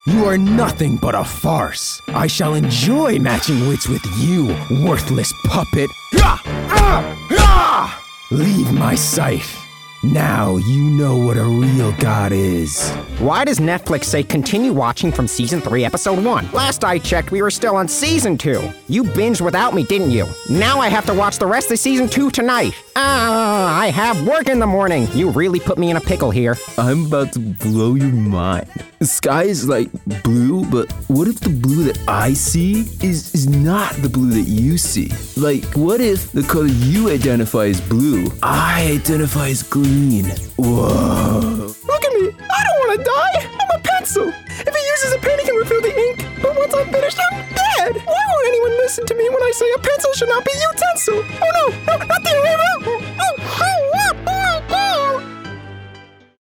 You are nothing but a farce. I shall enjoy matching wits with you, worthless puppet. Leave my sight. Now you know what a real god is. Why does Netflix say continue watching from Season 3, Episode 1? Last I checked, we were still on Season 2. You binged without me, didn't you? Now I have to watch the rest of Season 2 tonight. I have work in the morning. You really put me in a pickle here. I'm about to blow your mind. The sky is like blue, but what if the blue that I see is not the blue that you see? Like, what if the color you identify as blue, I identify as green? Whoa. Look at me. I don't want to die. I'm a pencil.